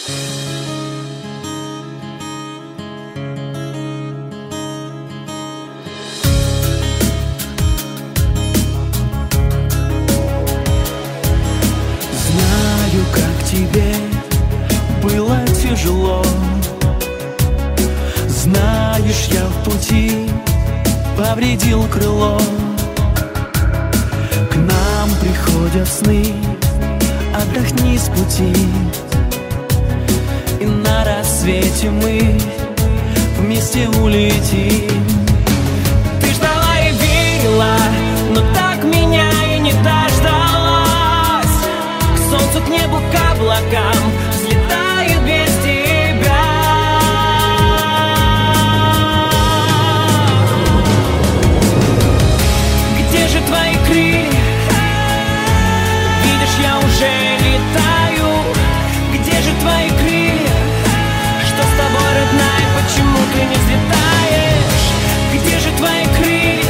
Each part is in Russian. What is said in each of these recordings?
Знаю, как тебе было тяжело. Знаешь, я в пути повредил крыло. К нам приходят сны, отдохни с пути, и на рассвете мы вместе улетим. Ты ждала и верила, но так меня и не дождалась. К солнцу, к небу, к облакам взлетаю без тебя. Где же твои крылья? Видишь, я уже летаю. Где же твои крылья? Что с тобой, родная, почему ты не взлетаешь? Где же твои крылья?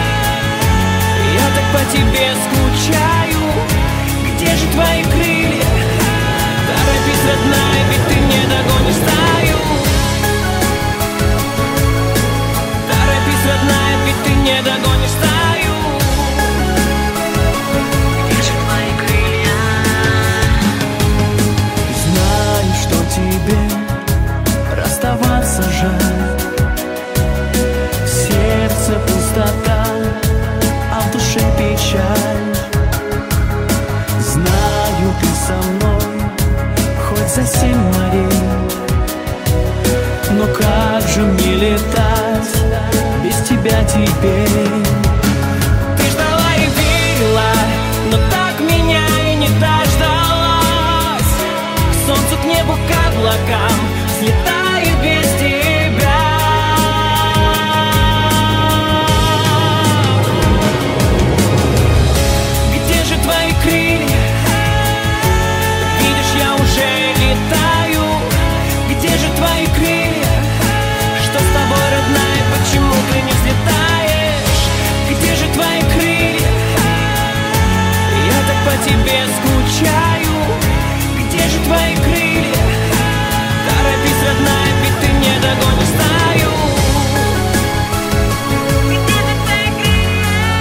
Я так по тебе скучаю. Где же твои крылья? Торопись, родная, ведь ты не догонишь стаю. Торопись, родная, ведь ты не догонишь стаю. Где же твои крылья? Знаю, что тебе расставаться жаль. В сердце пустота, а в душе печаль. Знаю, ты со мной хоть за 7 морей, но как же мне летать без тебя теперь? Ты ждала и верила, но так меня и не дождалась. К солнцу, к небу, к облакам взлетаю без тебя. Где же твои крылья? Видишь, я уже летаю. Где же твои крылья? Что с тобой, родная, почему ты не взлетаешь? Где же твои крылья? Я так по тебе скучаю. Где же твои крылья? Торопись, родная, ведь ты не догонишь стаю. Где же твои крылья?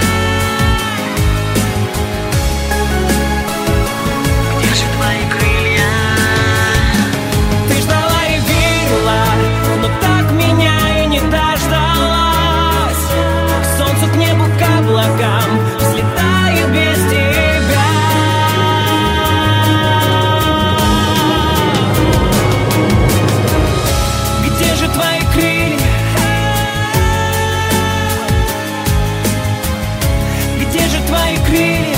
Где же твои крылья? Ты ждала и верила, но так меня и не дождалась. К солнцу, к небу, к облакам взлетаю без тебя. Где же твои крылья? Где же твои крылья?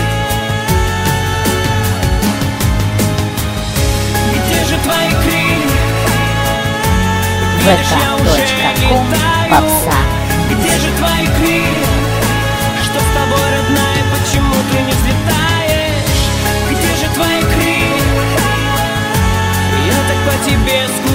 Где же твои крылья? Видишь, я уже vk.com летаю. попса. Где же твои крылья? Что с тобой, родная, почему ты не взлетаешь? Где же твои крылья? Я так по тебе скучаю.